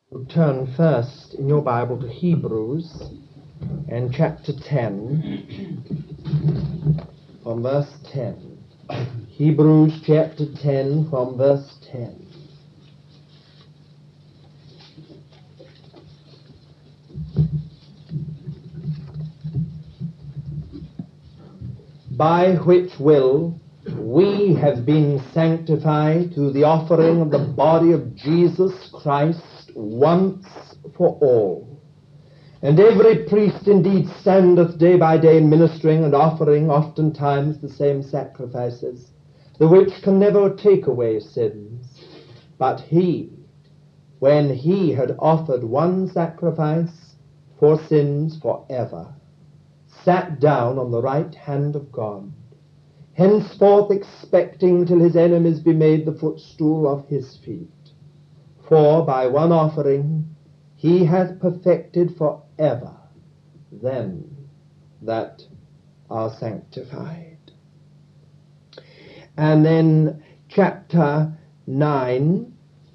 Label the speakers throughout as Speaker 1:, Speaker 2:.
Speaker 1: Turn first in your Bible to Hebrews and chapter 10 from verse 10. Hebrews chapter 10 from verse 10. By which will we have been sanctified through the offering of the body of Jesus Christ once for all. And every priest indeed standeth day by day ministering and offering oftentimes the same sacrifices, the which can never take away sins. But he, when he had offered one sacrifice for sins forever, sat down on the right hand of God, henceforth expecting till his enemies be made the footstool of his feet. For by one offering he hath perfected for ever them that are sanctified. And then chapter 9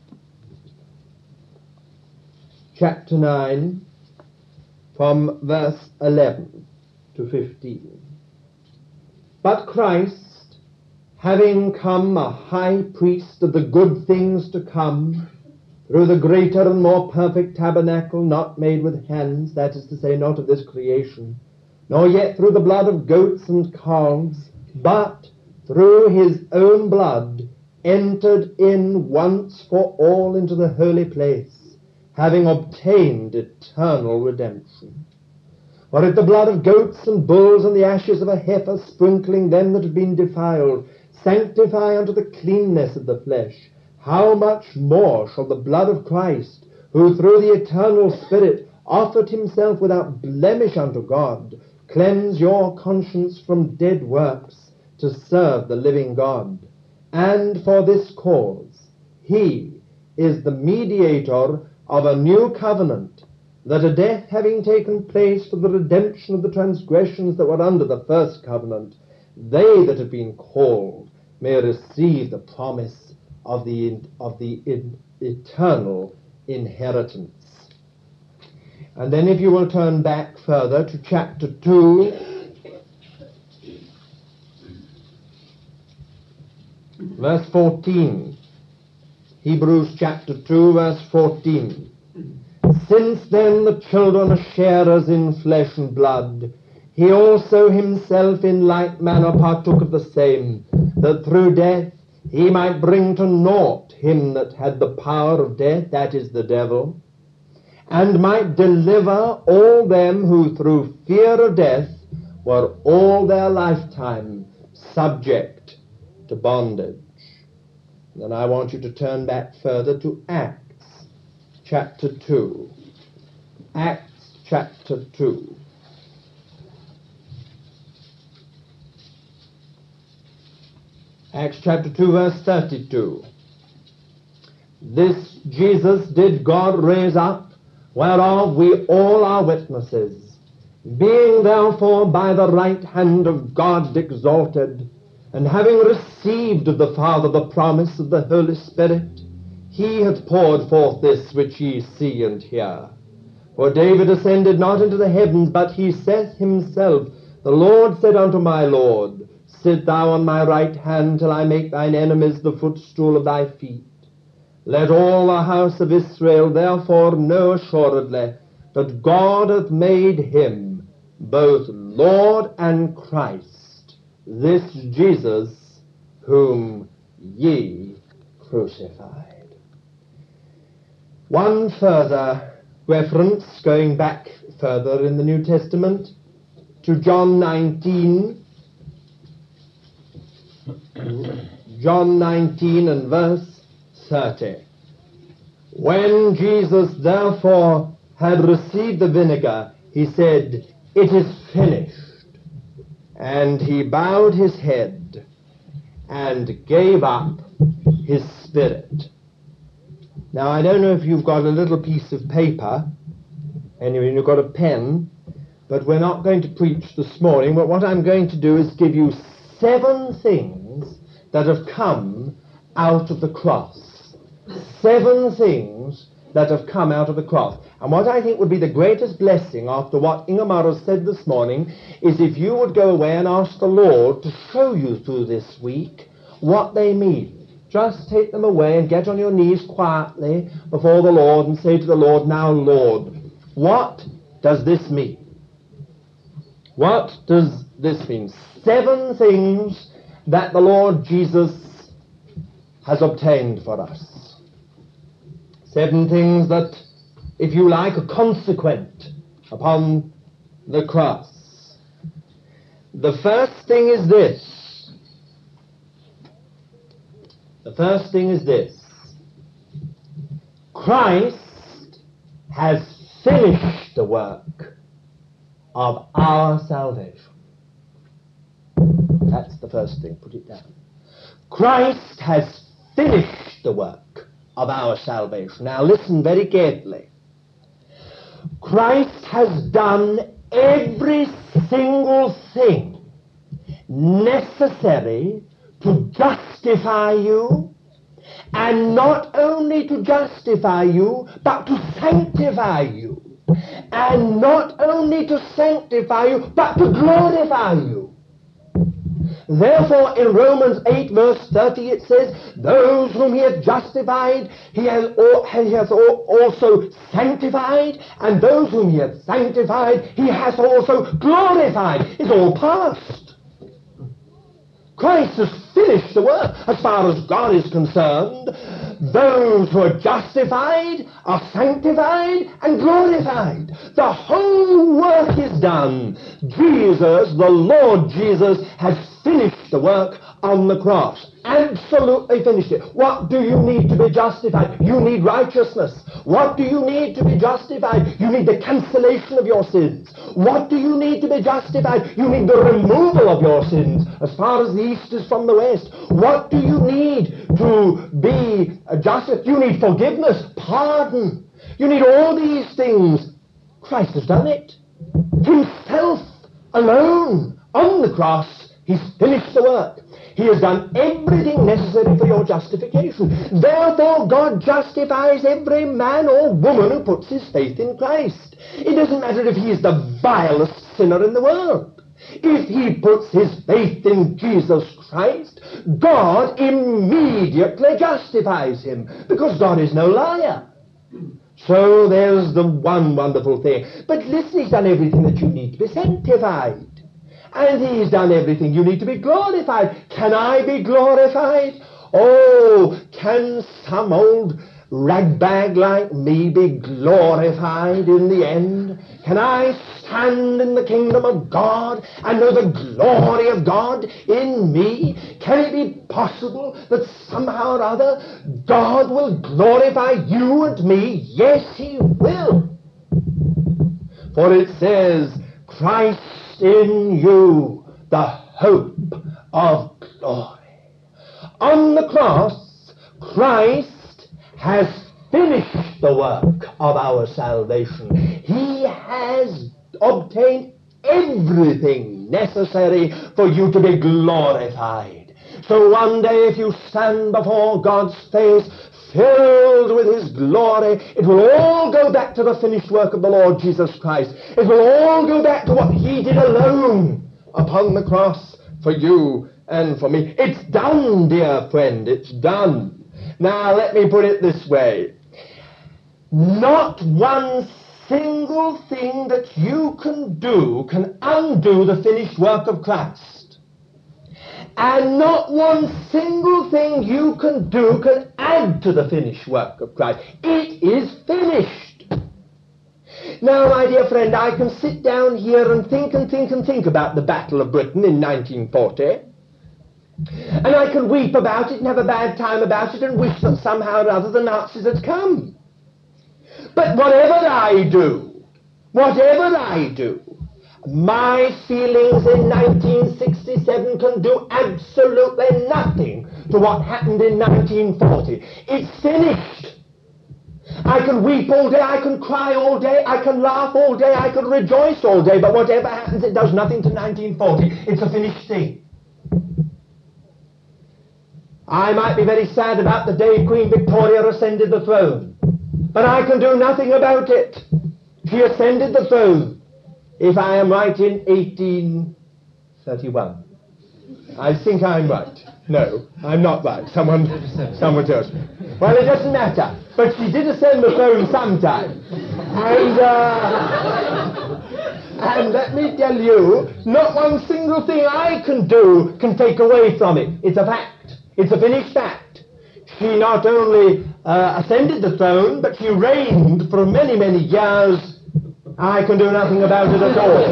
Speaker 1: from verse 11 to 15. But Christ, having come a high priest of the good things to come, through the greater and more perfect tabernacle, not made with hands, that is to say, not of this creation, nor yet through the blood of goats and calves, but through his own blood, entered in once for all into the holy place, having obtained eternal redemption. For if the blood of goats and bulls and the ashes of a heifer, sprinkling them that have been defiled, sanctify unto the cleanness of the flesh, how much more shall the blood of Christ, who through the eternal Spirit offered himself without blemish unto God, cleanse your conscience from dead works to serve the living God? And for this cause he is the mediator of a new covenant, that a death having taken place for the redemption of the transgressions that were under the first covenant, they that have been called may receive the promise of the eternal inheritance. And then if you will turn back further to chapter 2, verse 14. Hebrews chapter 2, verse 14. Since then the children are sharers in flesh and blood, he also himself in like manner partook of the same, that through death he might bring to naught him that had the power of death, that is the devil, and might deliver all them who through fear of death were all their lifetime subject to bondage. Then I want you to turn back further to Acts chapter 2. Acts chapter 2. Acts chapter 2, verse 32. This Jesus did God raise up, whereof we all are witnesses. Being therefore by the right hand of God exalted, and having received of the Father the promise of the Holy Spirit, he hath poured forth this which ye see and hear. For David ascended not into the heavens, but he saith himself, the Lord said unto my Lord, Sit thou on my right hand till I make thine enemies the footstool of thy feet. Let all the house of Israel therefore know assuredly that God hath made him both Lord and Christ, this Jesus whom ye crucified. One further reference, going back further in the New Testament to John 19, John 19 and verse 30. When Jesus therefore had received the vinegar, he said, It is finished. And he bowed his head and gave up his spirit. Now I don't know if you've got a little piece of paper, anyway, you've got a pen, but we're not going to preach this morning, but what I'm going to do is give you 7 things that have come out of the cross. 7 things that have come out of the cross. And what I think would be the greatest blessing after what Ingemar has said this morning is if you would go away and ask the Lord to show you through this week what they mean. Just take them away and get on your knees quietly before the Lord and say to the Lord, now, Lord, what does this mean? What does this mean? 7 things that the Lord Jesus has obtained for us. 7 things that, if you like, are consequent upon the cross. The first thing is this. The first thing is this. Christ has finished the work of our salvation. That's the first thing. Put it down. Christ has finished the work of our salvation. Now listen very carefully. Christ has done every single thing necessary to justify you, and not only to justify you, but to sanctify you. And not only to sanctify you, but to glorify you. Therefore, in Romans 8, verse 30, it says, those whom he has justified, he has also sanctified, and those whom he has sanctified, he has also glorified. It's all past. Christ has finished the work as far as God is concerned. Those who are justified are sanctified and glorified. The whole work is done. Jesus, the Lord Jesus, has finished the work on the cross. Absolutely finished it. What do you need to be justified? You need righteousness. What do you need to be justified? You need the cancellation of your sins. What do you need to be justified? You need the removal of your sins as far as the east is from the west. What do you need to be justified? You need forgiveness, pardon. You need all these things. Christ has done it. Himself alone on the cross. He's finished the work. He has done everything necessary for your justification. Therefore, God justifies every man or woman who puts his faith in Christ. It doesn't matter if he is the vilest sinner in the world. If he puts his faith in Jesus Christ, God immediately justifies him, because God is no liar. So there's the one wonderful thing. But listen, he's done everything that you need to be sanctified. And he's done everything you need to be glorified. Can I be glorified? Oh, can some old ragbag like me be glorified in the end? Can I stand in the kingdom of God and know the glory of God in me? Can it be possible that somehow or other God will glorify you and me? Yes, he will. For it says, Christ in you, the hope of glory. On the cross, Christ has finished the work of our salvation. He has obtained everything necessary for you to be glorified. So one day, if you stand before God's face, filled with his glory, it will all go back to the finished work of the Lord Jesus Christ. It will all go back to what he did alone upon the cross for you and for me. It's done, dear friend, it's done. Now let me put it this way. Not one single thing that you can do can undo the finished work of Christ. And not one single thing you can do can add to the finished work of Christ. It is finished. Now, my dear friend, I can sit down here and think about the Battle of Britain in 1940. And I can weep about it and have a bad time about it and wish that somehow or other the Nazis had come. But whatever I do, my feelings in 1967 can do absolutely nothing to what happened in 1940. It's finished. I can weep all day, I can cry all day, I can laugh all day, I can rejoice all day, but whatever happens, it does nothing to 1940. It's a finished thing. I might be very sad about the day Queen Victoria ascended the throne. but I can do nothing about it. She ascended the throne, if I am right, in 1831. I think I'm right. No, I'm not right. Someone tells me. Well, it doesn't matter. But she did ascend the throne sometime. And let me tell you, not one single thing I can do can take away from it. It's a fact. It's a finished fact. She not only ascended the throne, but she reigned for many, many years. I can do nothing about it at all.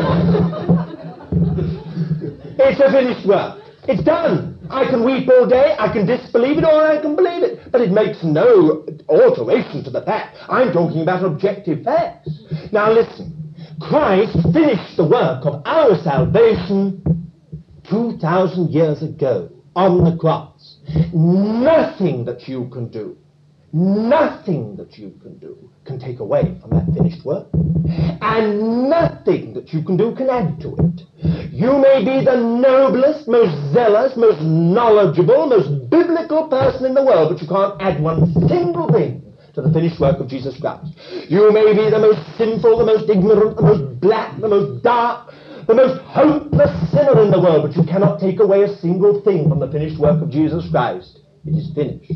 Speaker 1: It's a finished work. It's done. I can weep all day, I can disbelieve it, or I can believe it. But it makes no alteration to the fact. I'm talking about objective facts. Now listen. Christ finished the work of our salvation 2,000 years ago on the cross. Nothing that you can do, nothing that you can do can take away from that finished work. And nothing that you can do can add to it. You may be the noblest, most zealous, most knowledgeable, most biblical person in the world, but you can't add one single thing to the finished work of Jesus Christ. You may be the most sinful, the most ignorant, the most black, the most dark, the most hopeless sinner in the world, but you cannot take away a single thing from the finished work of Jesus Christ. It is finished.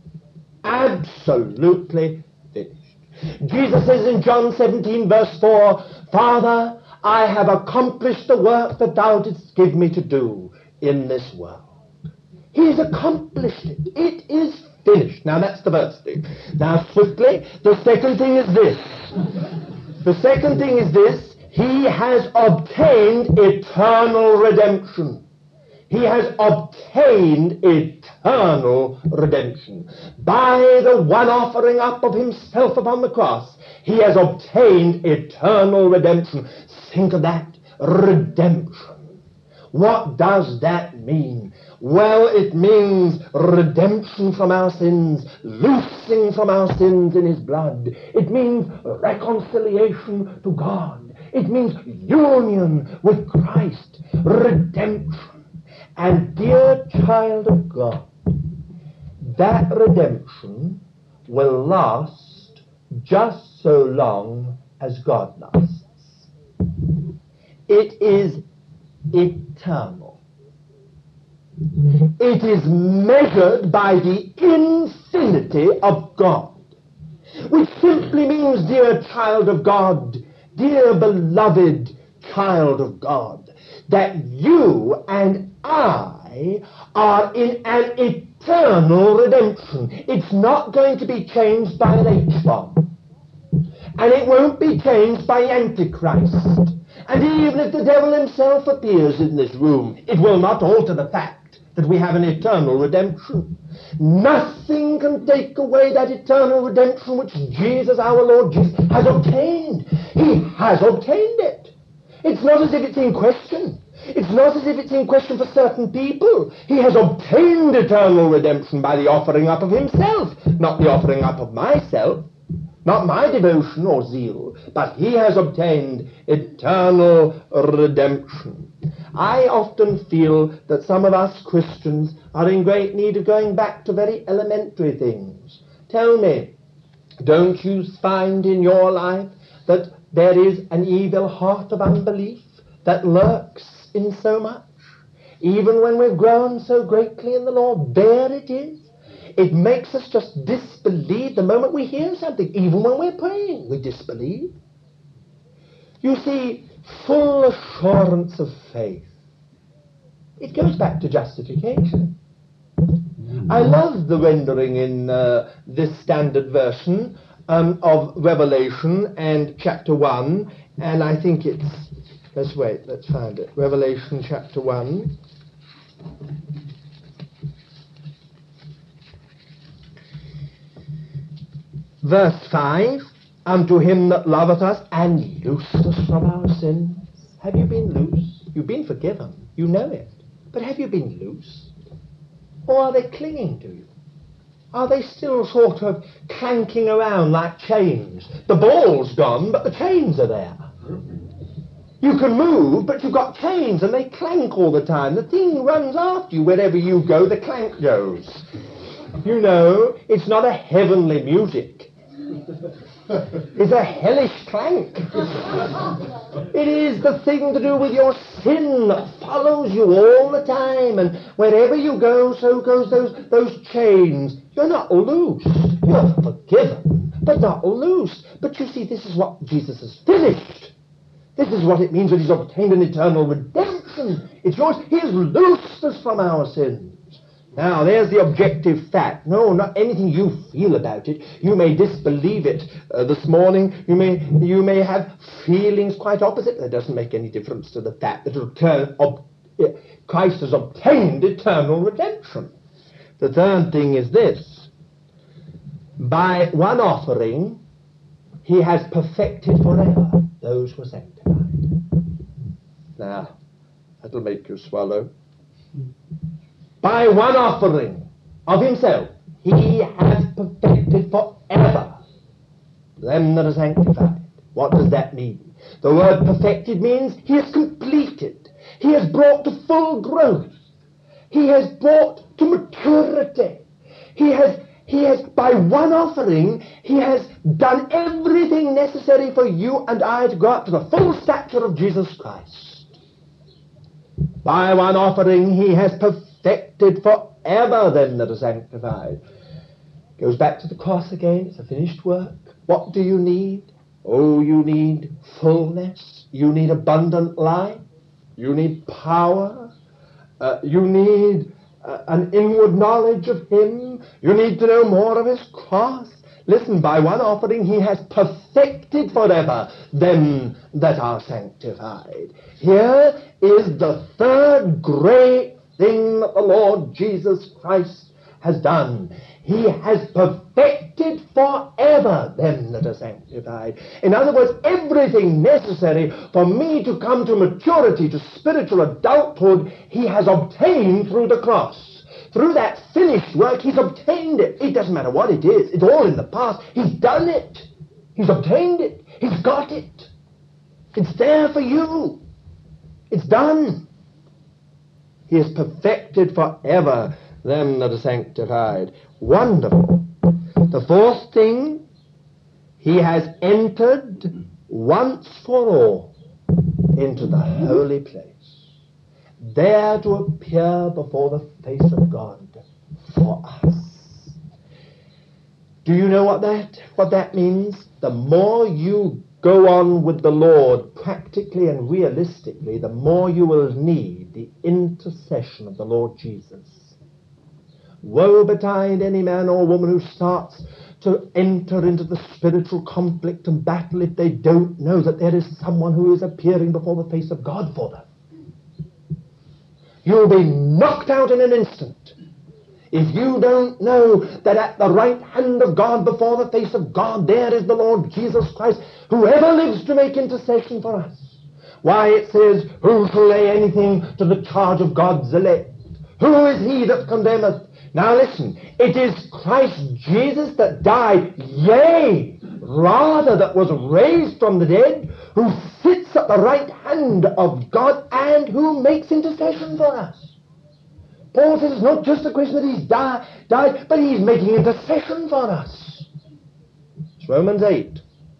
Speaker 1: Absolutely finished. Jesus says in John 17 verse 4, Father, I have accomplished the work that thou didst give me to do in this world. He's accomplished it. It is finished. Now that's the first thing. Now swiftly, the second thing is this. The second thing is this. He has obtained eternal redemption. He has obtained eternal redemption. By the one offering up of himself upon the cross, he has obtained eternal redemption. Think of that. Redemption. What does that mean? Well, it means redemption from our sins, loosing from our sins in his blood. It means reconciliation to God. It means union with Christ. Redemption. And dear child of God, that redemption will last just so long as God lasts. It is eternal. It is measured by the infinity of God, which simply means, dear child of God, dear beloved child of God, that you and I are in an eternal redemption. It's not going to be changed by an H-bomb. And it won't be changed by Antichrist. And even if the devil himself appears in this room, it will not alter the fact that we have an eternal redemption. Nothing can take away that eternal redemption which Jesus, our Lord Jesus, has obtained. He has obtained it. It's not as if it's in question. It's not as if it's in question for certain people. He has obtained eternal redemption by the offering up of himself, not the offering up of myself, not my devotion or zeal, but he has obtained eternal redemption. I often feel that some of us Christians are in great need of going back to very elementary things. Tell me, don't you find in your life that there is an evil heart of unbelief that lurks in so much? Even when we've grown so greatly in the Lord, there it is. It makes us just disbelieve the moment we hear something. Even when we're praying, we disbelieve. You see, full assurance of faith. It goes back to justification. I love the rendering in this standard version of Revelation and chapter 1, and I think it's, let's find it. Revelation chapter 1. Verse 5, unto him that loveth us and loosed us from our sins. Have you been loosed? You've been forgiven. You know it. But have you been loosed? Or are they clinging to you? Are they still sort of clanking around like chains? The ball's gone, but the chains are there. You can move, but you've got chains and they clank all the time. The thing runs after you. Wherever you go, the clank goes. You know, it's not a heavenly music. is a hellish clank. It is the thing to do with your sin that follows you all the time, and wherever you go, so goes those chains. You're not loose. You're forgiven, but not loose. But you see, this is what Jesus has finished. This is what it means that he's obtained an eternal redemption. It's yours. He has loosed us from our sins. Now, there's the objective fact. No, not anything you feel about it. You may disbelieve it this morning. You may have feelings quite opposite. That doesn't make any difference to the fact that Christ has obtained eternal redemption. The third thing is this. By one offering, he has perfected forever those who are sanctified. Now, that'll make you swallow. By one offering of himself, he has perfected forever them that are sanctified. What does that mean? The word perfected means he has completed. He has brought to full growth. He has brought to maturity. He has, by one offering, he has done everything necessary for you and I to go up to the full stature of Jesus Christ. By one offering, he has perfected forever them that are sanctified. Goes back to the cross again. It's a finished work. What do you need? Oh, you need fullness. You need abundant life. You need power. You need an inward knowledge of him. You need to know more of his cross. Listen, by one offering he has perfected forever them that are sanctified. Here is the third great thing that the Lord Jesus Christ has done. He has perfected forever them that are sanctified. In other words, everything necessary for me to come to maturity, to spiritual adulthood, he has obtained through the cross. Through that finished work, he's obtained it. It doesn't matter what it is. It's all in the past. He's done it. He's obtained it. He's got it. It's there for you. It's done. He has perfected forever them that are sanctified. Wonderful. The fourth thing, he has entered once for all into the holy place, there to appear before the face of God for us. Do you know what that means? The more you go on with the Lord practically and realistically, the more you will need the intercession of the Lord Jesus. Woe betide any man or woman who starts to enter into the spiritual conflict and battle if they don't know that there is someone who is appearing before the face of God for them. You'll be knocked out in an instant if you don't know that at the right hand of God, before the face of God, there is the Lord Jesus Christ, who ever lives to make intercession for us. Why, it says, who shall lay anything to the charge of God's elect? Who is he that condemneth? Now listen, it is Christ Jesus that died, yea, rather that was raised from the dead, who sits at the right hand of God and who makes intercession for us. Paul says it's not just a question that he's died, but he's making intercession for us. It's Romans 8.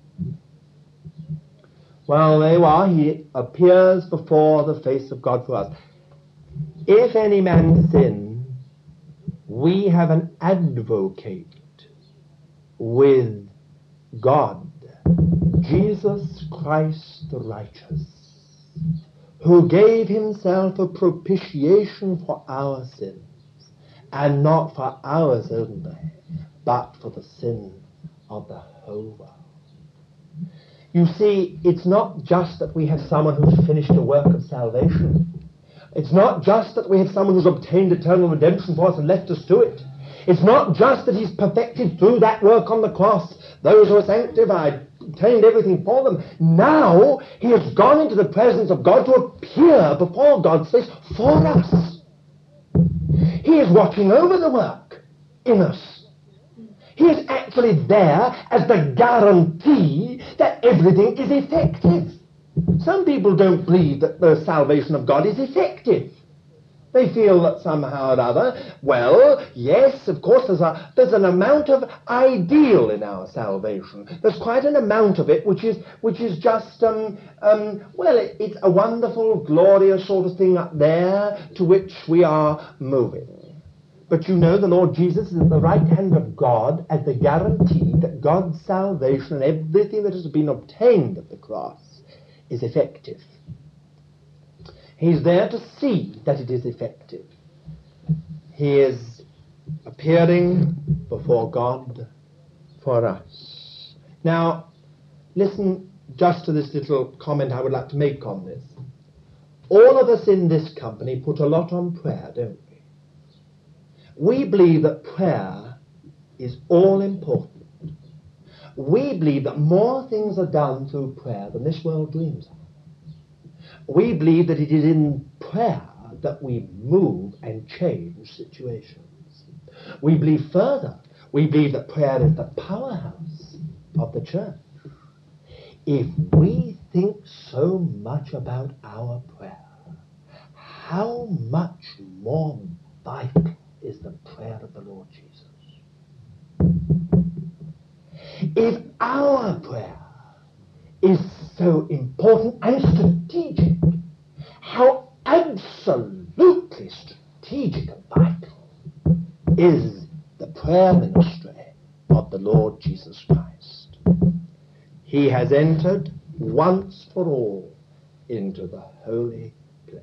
Speaker 1: Well, there you are. He appears before the face of God for us. If any man sin, we have an advocate with God, Jesus Christ the righteous, who gave himself a propitiation for our sins, and not for ours only, but for the sin of the whole world. You see, it's not just that we have someone who's finished the work of salvation. It's not just that we have someone who's obtained eternal redemption for us and left us to it. It's not just that he's perfected through that work on the cross those who are sanctified, obtained everything for them. Now he has gone into the presence of God to appear before God's face for us. He is watching over the work in us. He is actually there as the guarantee that everything is effective. Some people don't believe that the salvation of God is effective. They feel that somehow or other, well, yes, of course, there's an amount of ideal in our salvation. There's quite an amount of it which is just, it's a wonderful, glorious sort of thing up there to which we are moving. But you know, the Lord Jesus is at the right hand of God as the guarantee that God's salvation and everything that has been obtained at the cross is effective. He's there to see that it is effective. He is appearing before God for us. Now, listen just to this little comment I would like to make on this. All of us in this company put a lot on prayer, don't we? We believe that prayer is all important. We believe that more things are done through prayer than this world dreams of. We believe that it is in prayer that we move and change situations. We believe further. We believe that prayer is the powerhouse of the church. If we think so much about our prayer, how much more vital is the prayer of the Lord Jesus? If our prayer is so important and strategic, how absolutely strategic and vital is the prayer ministry of the Lord Jesus Christ. He has entered once for all into the holy place.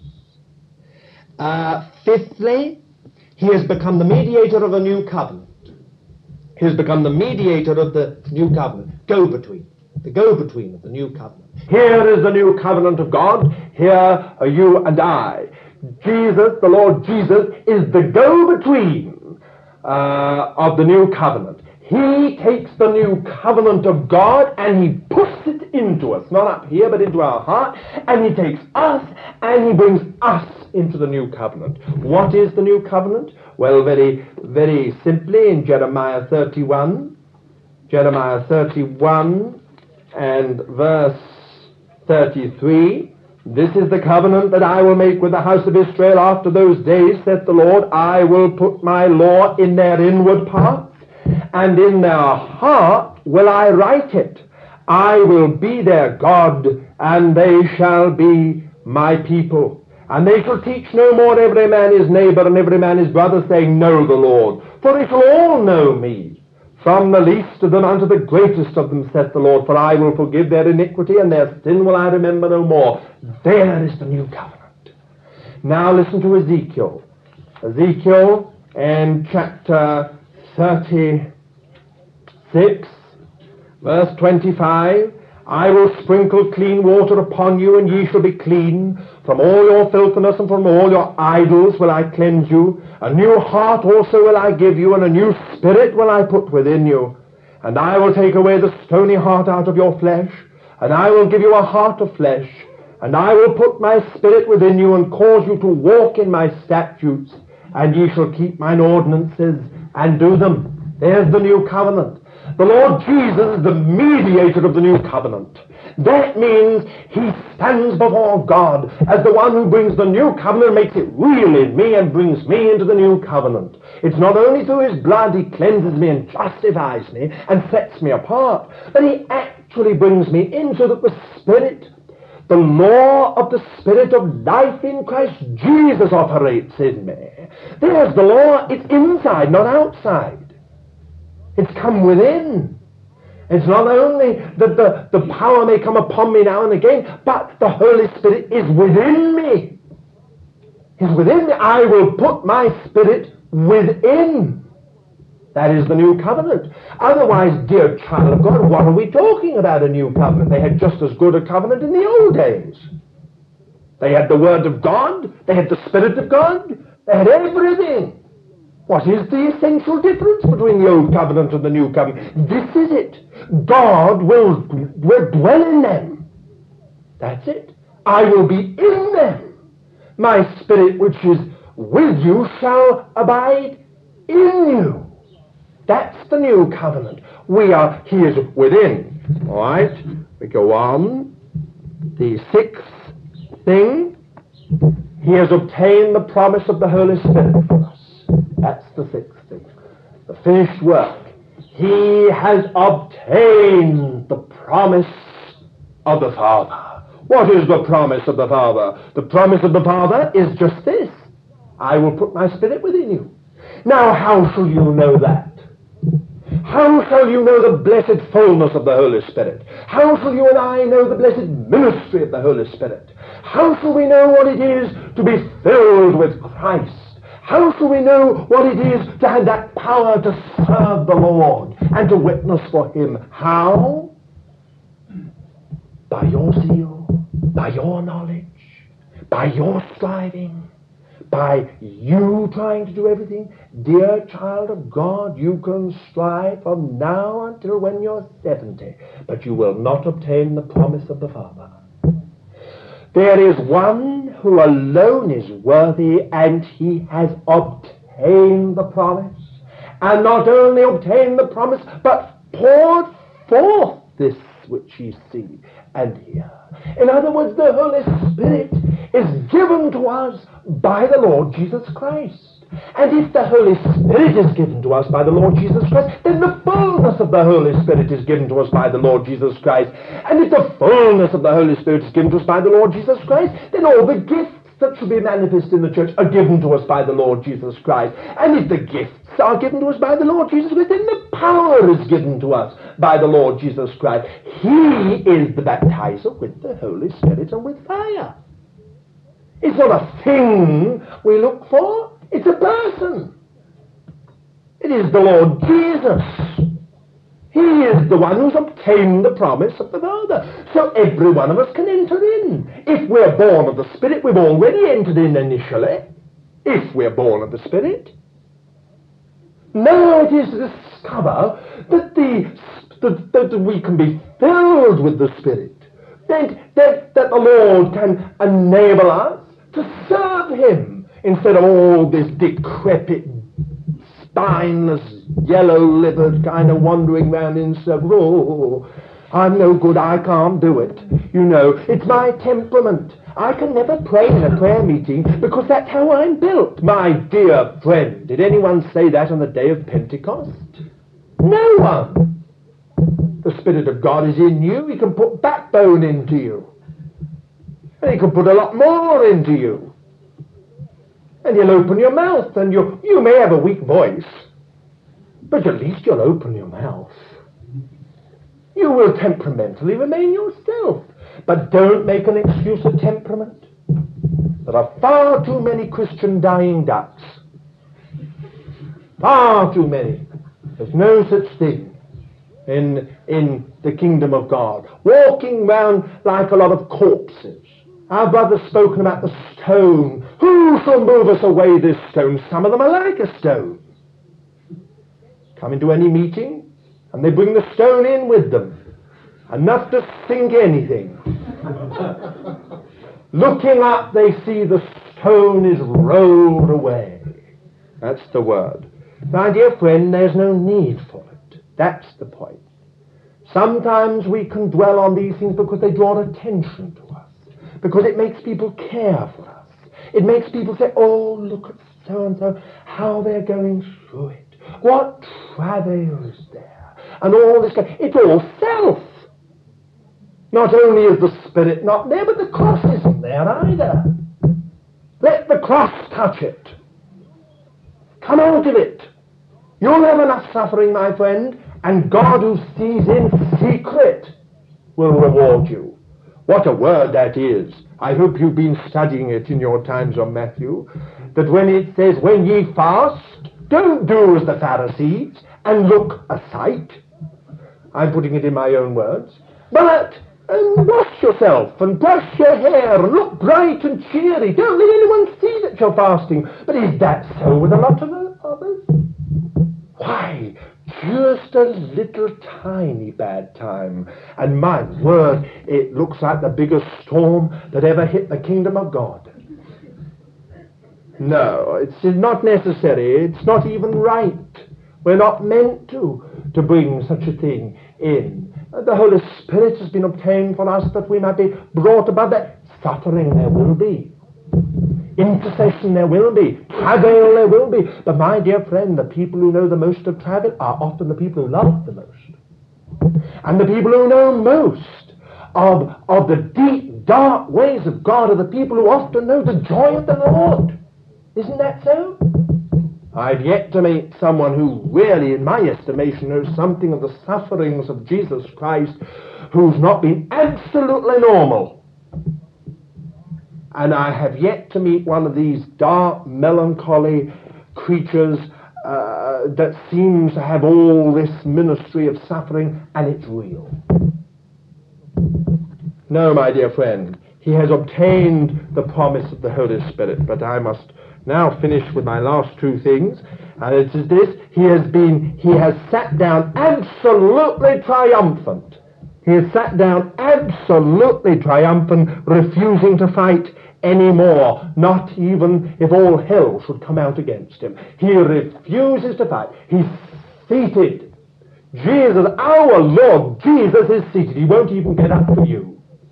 Speaker 1: Fifthly, he has become the mediator of a new covenant. He has become the mediator of the new covenant, go-between. The go-between of the new covenant. Here is the new covenant of God. Here are you and I. Jesus, the Lord Jesus, is the go-between of the new covenant. He takes the new covenant of God and he puts it into us, not up here but into our heart, and he takes us and he brings us into the new covenant. What is the new covenant? Well, very, very simply in Jeremiah 31 and verse 33, this is the covenant that I will make with the house of Israel after those days, saith the Lord. I will put my law in their inward parts, and in their heart will I write it. I will be their God, and they shall be my people. And they shall teach no more every man his neighbor and every man his brother, saying, Know the Lord. For they shall all know me, from the least of them unto the greatest of them, saith the Lord. For I will forgive their iniquity, and their sin will I remember no more. There is the new covenant. Now listen to Ezekiel. Ezekiel and chapter 36, verse 25. I will sprinkle clean water upon you, and ye shall be clean. From all your filthiness and from all your idols will I cleanse you. A new heart also will I give you, and a new spirit will I put within you. And I will take away the stony heart out of your flesh, and I will give you a heart of flesh. And I will put my spirit within you, and cause you to walk in my statutes, and ye shall keep mine ordinances, and do them. There's the new covenant. The Lord Jesus is the mediator of the new covenant. That means he stands before God as the one who brings the new covenant, makes it real in me, and brings me into the new covenant. It's not only through his blood he cleanses me and justifies me and sets me apart, but he actually brings me into the Spirit. The law of the Spirit of life in Christ Jesus operates in me. There's the law. It's inside, not outside. It's come within. It's not only that the power may come upon me now and again, but the Holy Spirit is within me. He's within me. I will put my spirit within. That is the new covenant. Otherwise, dear child of God, what are we talking about a new covenant? They had just as good a covenant in the old days. They had the Word of God. They had the Spirit of God. They had everything. What is the essential difference between the old covenant and the new covenant? This is it. God will dwell in them. That's it. I will be in them. My spirit which is with you shall abide in you. That's the new covenant. He is within. All right, we go on. The sixth thing,
Speaker 2: He has obtained the promise of the Holy Spirit for us. That's the sixth thing. The finished work. He has obtained the promise of the Father. What is the promise of the Father? The promise of the Father is just this. I will put my Spirit within you. Now, how shall you know that? How shall you know the blessed fullness of the Holy Spirit? How shall you and I know the blessed ministry of the Holy Spirit? How shall we know what it is to be filled with Christ? How shall we know what it is to have that power to serve the Lord and to witness for Him? How? By your zeal, by your knowledge, by your striving, by you trying to do everything. Dear child of God, you can strive from now until when you're 70, but you will not obtain the promise of the Father. There is one who alone is worthy, and he has obtained the promise. And not only obtained the promise, but poured forth this which ye see and hear. In other words, the Holy Spirit is given to us by the Lord Jesus Christ. And if the Holy Spirit is given to us by the Lord Jesus Christ, then the fullness of the Holy Spirit is given to us by the Lord Jesus Christ. And if the fullness of the Holy Spirit is given to us by the Lord Jesus Christ, then all the gifts that should be manifest in the church are given to us by the Lord Jesus Christ. And if the gifts are given to us by the Lord Jesus Christ, then the power is given to us by the Lord Jesus Christ. He is the baptizer with the Holy Spirit and with fire. It's not a thing we look for. It's a person. It is the Lord Jesus. He is the one who's obtained the promise of the Father. So every one of us can enter in. If we're born of the Spirit, we've already entered in initially. If we're born of the Spirit. Now it is to discover that we can be filled with the Spirit. That the Lord can enable us to serve Him. Instead of all this decrepit, spineless, yellow-livered kind of wandering round in circles. Oh, I'm no good, I can't do it. You know, it's my temperament. I can never pray in a prayer meeting because that's how I'm built. My dear friend, did anyone say that on the day of Pentecost? No one. The Spirit of God is in you. He can put backbone into you. And He can put a lot more into you. And you'll open your mouth, and you may have a weak voice, but at least you'll open your mouth. You will temperamentally remain yourself, but don't make an excuse of temperament. There are far too many Christian dying ducks. Far too many. There's no such thing in the kingdom of God. Walking round like a lot of corpses. Our brother's spoken about the stone. Who shall move us away this stone? Some of them are like a stone. Come into any meeting, and they bring the stone in with them. Enough to sink anything. Looking up, they see the stone is rolled away. That's the word. My dear friend, there's no need for it. That's the point. Sometimes we can dwell on these things because they draw attention to us. Because it makes people care for us. It makes people say, oh, look at so-and-so, how they're going through it. What travail is there? And all this. It's all self. Not only is the Spirit not there, but the cross isn't there either. Let the cross touch it. Come out of it. You'll have enough suffering, my friend, and God who sees in secret will reward you. What a word that is. I hope you've been studying it in your times on Matthew. That when it says, when ye fast, don't do as the Pharisees and look a sight. I'm putting it in my own words. But wash yourself and brush your hair and look bright and cheery. Don't let anyone see that you're fasting. But is that so with a lot of others? Why? Just a little tiny bad time. And my word, it looks like the biggest storm that ever hit the kingdom of God. No, it's not necessary. It's not even right. We're not meant to bring such a thing in. The Holy Spirit has been obtained for us that we might be brought above that. Suffering there will be. Intercession there will be. Travail there will be. But my dear friend, the people who know the most of travail are often the people who love the most. And the people who know most of the deep, dark ways of God are the people who often know the joy of the Lord. Isn't that so? I've yet to meet someone who really, in my estimation, knows something of the sufferings of Jesus Christ who's not been absolutely normal. And I have yet to meet one of these dark, melancholy creatures that seems to have all this ministry of suffering, and it's real. No, my dear friend, he has obtained the promise of the Holy Spirit, but I must now finish with my last two things, and it is this: he has sat down absolutely triumphant. He has sat down absolutely triumphant, refusing to fight anymore, not even if all hell should come out against him. He refuses to fight. He's seated. Jesus, our Lord Jesus, is seated. He won't even get up for you.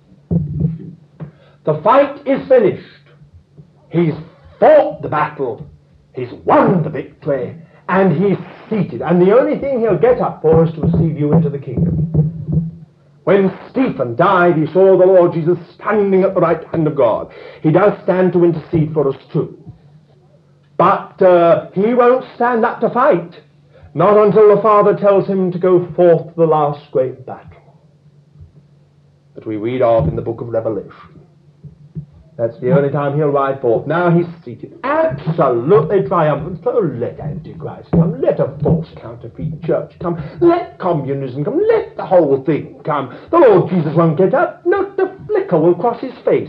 Speaker 2: The fight is finished. He's fought the battle. He's won the victory. And he's seated. And the only thing he'll get up for is to receive you into the kingdom. When Stephen died, he saw the Lord Jesus standing at the right hand of God. He does stand to intercede for us too. But he won't stand up to fight, not until the Father tells him to go forth to the last great battle that we read of in the book of Revelation. That's the only time he'll ride forth. Now he's seated, absolutely triumphant. So let Antichrist come, let a false counterfeit church come, let communism come, let the whole thing come. The Lord Jesus won't get up, not a flicker will cross his face.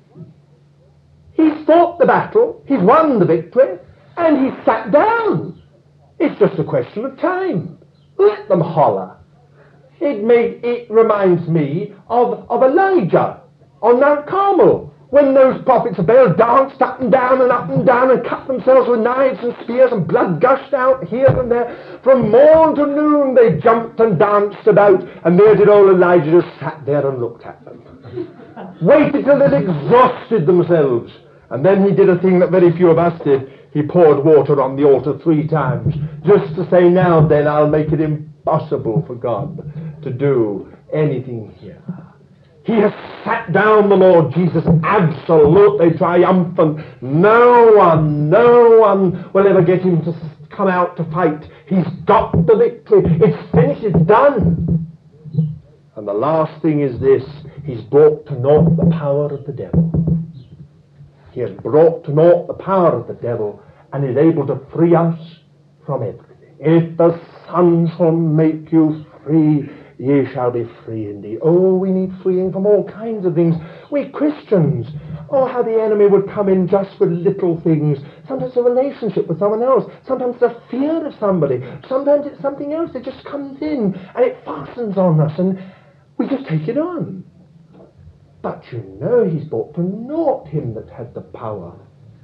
Speaker 2: He's fought the battle, he's won the victory, and he's sat down. It's just a question of time. Let them holler. It reminds me of Elijah on Mount Carmel, when those prophets of Baal danced up and down and cut themselves with knives and spears, and blood gushed out here and there. From morn to noon they jumped and danced about, and there did old Elijah just sat there and looked at them. Waited till they'd exhausted themselves. And then he did a thing that very few of us did. He poured water on the altar 3 times, just to say, now then, I'll make it impossible for God to do anything here. He has sat down, the Lord Jesus, absolutely triumphant. No one will ever get him to come out to fight. He's got the victory. It's finished. It's done. And the last thing is this: he's brought to naught the power of the devil. He has brought to naught the power of the devil and is able to free us from everything. If the Son shall make you free, ye shall be free indeed. Oh, we need freeing from all kinds of things. We Christians, oh, how the enemy would come in just with little things. Sometimes a relationship with someone else. Sometimes the fear of somebody. Sometimes it's something else that just comes in and it fastens on us and we just take it on. But you know he's brought to naught him that had the power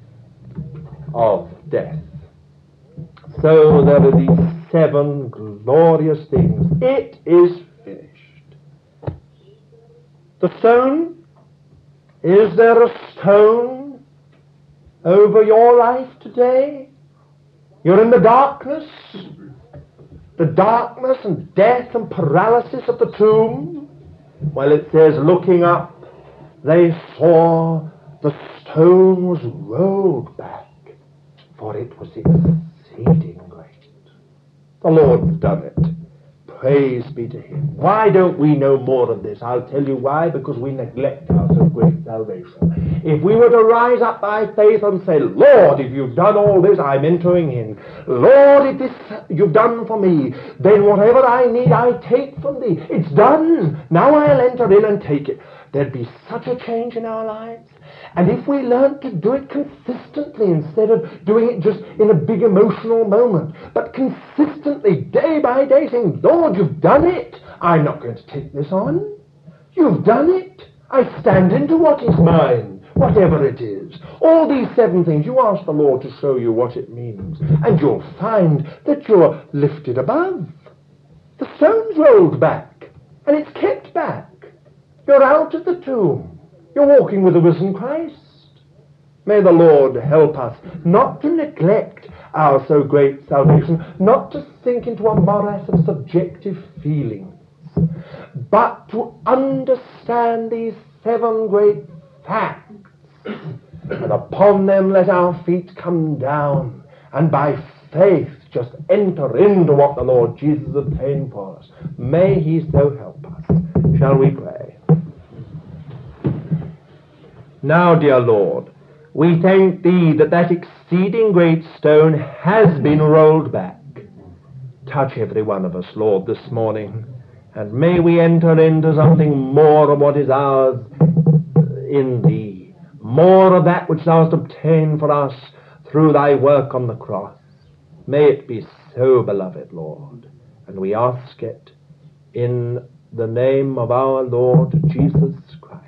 Speaker 2: of death. So there are these 7 glorious things. It is finished. The stone, is there a stone over your life today? You're in the darkness and death and paralysis of the tomb. Well, it says, looking up, they saw the stone was rolled back, for it was exceeding great. The Lord's done it. Praise be to him. Why don't we know more of this? I'll tell you why. Because we neglect our so great salvation. If we were to rise up by faith and say, Lord, if you've done all this, I'm entering in. Lord, if this you've done for me, then whatever I need, I take from thee. It's done. Now I'll enter in and take it. There'd be such a change in our lives. And if we learn to do it consistently instead of doing it just in a big emotional moment, but consistently, day by day, saying, Lord, you've done it. I'm not going to take this on. You've done it. I stand into what is mine, whatever it is. All these 7 things, you ask the Lord to show you what it means, and you'll find that you're lifted above. The stone's rolled back, and it's kept back. You're out of the tomb. You're walking with the risen Christ. May the Lord help us not to neglect our so great salvation, not to sink into a morass of subjective feelings, but to understand these 7 great facts, and upon them let our feet come down, and by faith just enter into what the Lord Jesus obtained for us. May he so help us. Shall we pray? Now, dear Lord, we thank thee that that exceeding great stone has been rolled back. Touch every one of us, Lord, this morning, and may we enter into something more of what is ours in thee, more of that which thou hast obtained for us through thy work on the cross. May it be so, beloved Lord, and we ask it in the name of our Lord Jesus Christ.